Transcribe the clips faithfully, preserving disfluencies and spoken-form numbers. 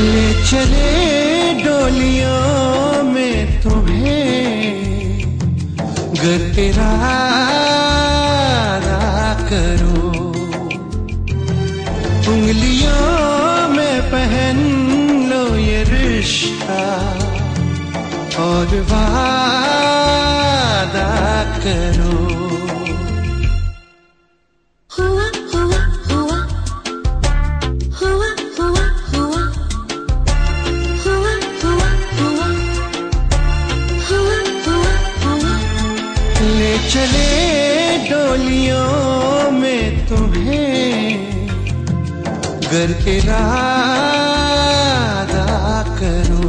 ले चले डोलियों में तुम्हें, गर इरादा करो, उंगलियों में पहन लो ये रिश्ता और वादा करो। हुआ हुआ हुआ हुआ हुआ हुआ हुआ हुआ हुआ हुआ हुआ हुआ। ले चले डोलियों में तुम्हें, गर इरादा करो,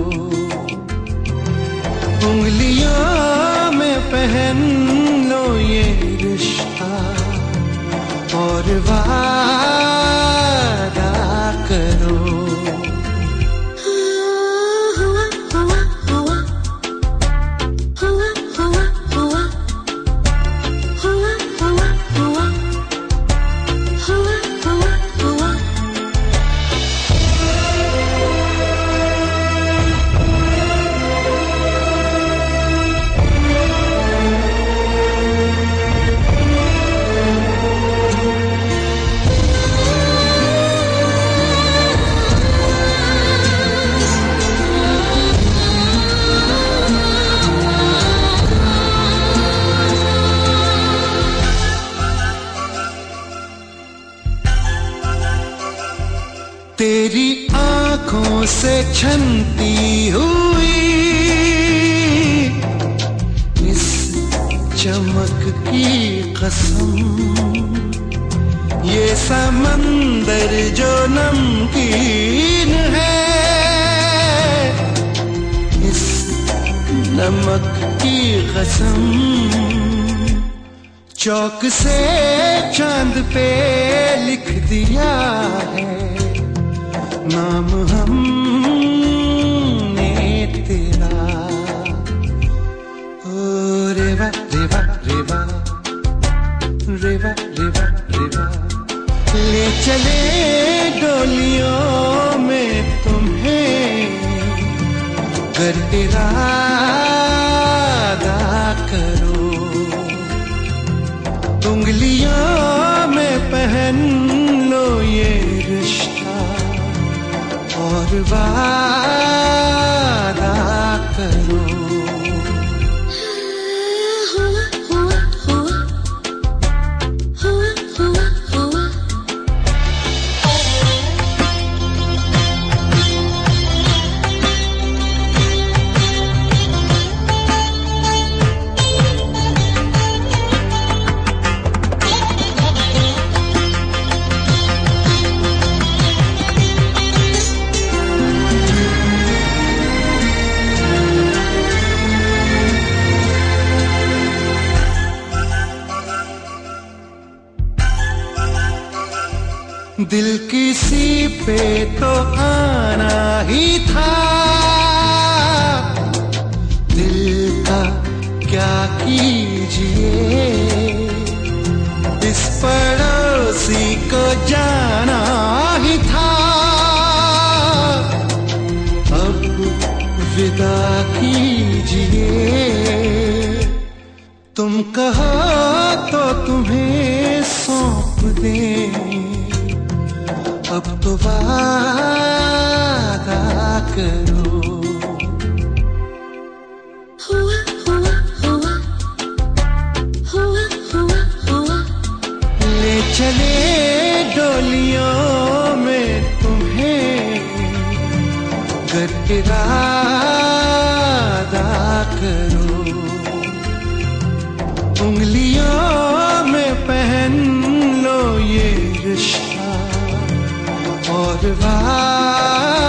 उंगलियों में पहन लो ये रिश्ता और वादा करो। हुआ हुआ हुआ हुआ हुआ हुआ हुआ हुआ हुआ हुआ हुआ हुआ। तेरी आंखों से छनती हुई इस चमक की कसम, ये समंदर जो नमकीन है, इस नमक की कसम, चौक से चांद पे लिख दिया है नाम हमने तेरा। ओ रेवा रेवा रेवा रेवा रेवा रेवा। ले चले डोलियों में तुम्हें, गर इरादा करो, उंगलियों में पहन लो ये रिश्ता और वादा करो। हुआ हुआ हुआ हुआ हुआ हुआ। दिल किसी पे तो आना ही था, दिल का क्या कीजिए, इस पड़ोसी को जाना ही था, अब विदा कीजिए। तुम कहो तो तुम्हें सौंप दें, अब तो वादा करो। हुआ हुआ हुआ हुआ हुआ हुआ। ले चले डोलियों में तुम्हें, गर इरादा करो, उंगलियों में पहन लो ये रिश्ता और वादा